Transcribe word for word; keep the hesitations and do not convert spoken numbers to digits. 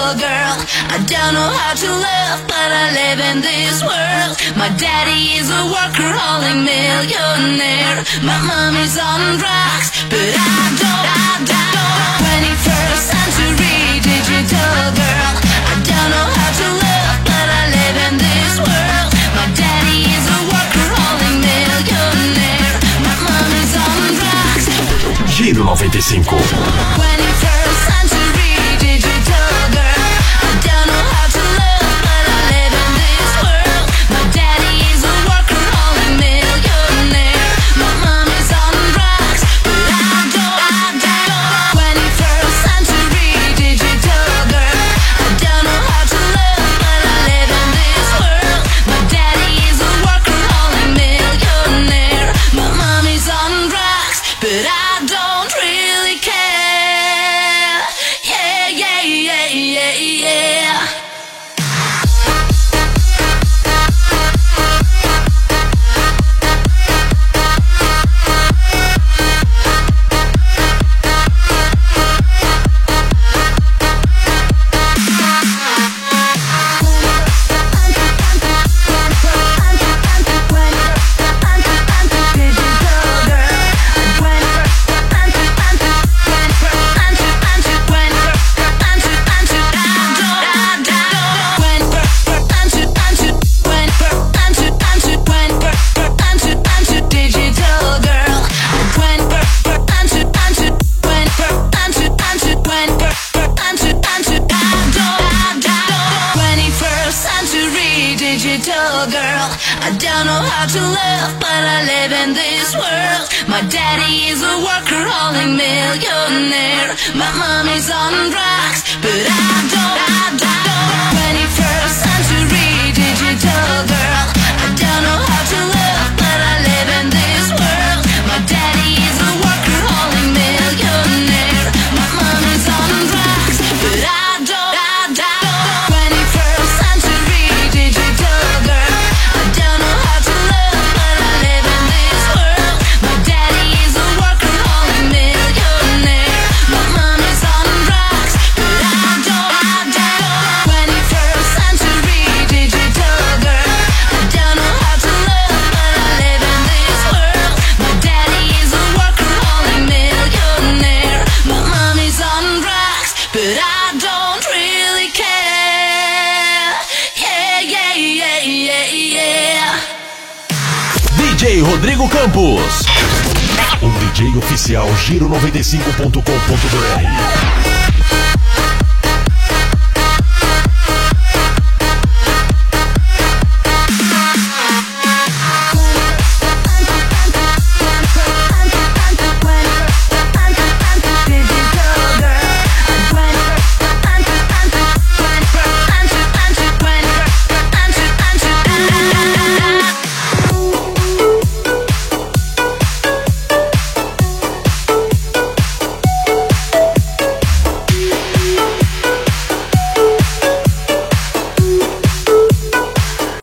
digital girl. I don't know how to love, but I live in this world. My daddy is a workaholic millionaire. My mommy's on drugs, but I don't, I don't. twenty-first century digital girl. I don't know how to love, but I live in this world. My daddy is a workaholic millionaire. My mommy's on drugs. Giro novantacinco. twenty-first century digital girl. I don't know how to love, but I live in this world. My daddy is a workaholic millionaire. My mommy's on drugs, but I don't, I don't. twenty-first century digital girl. I don't know how to love, but I live in this world. My daddy is a workaholic millionaire. My mommy's on drugs, but I don't really care. Yeah, yeah, yeah, yeah, yeah. Digital girl, I don't know how to love, but I live in this world. My daddy is a workaholic millionaire. My mommy's on drugs, but I don't, I don't. twenty-first century digital girl. I don't know how to love, but I live in this world. My daddy is a workaholic millionaire. My mommy's on drugs, but I don't, I don't. twenty-first century digital girl. I don't know how to love, but I live in this world. My daddy is a workaholic millionaire. My mommy's on drugs, but I don't, I don't. twenty-first century digital girl. I don't know how to love, but I live in this world. My daddy is a workaholic millionaire. My mommy's on drugs, but I don't really care. Yeah, yeah, yeah, yeah, yeah. D J Rodrigo Campos. O D J oficial Giro noventa e cinco ponto com ponto br.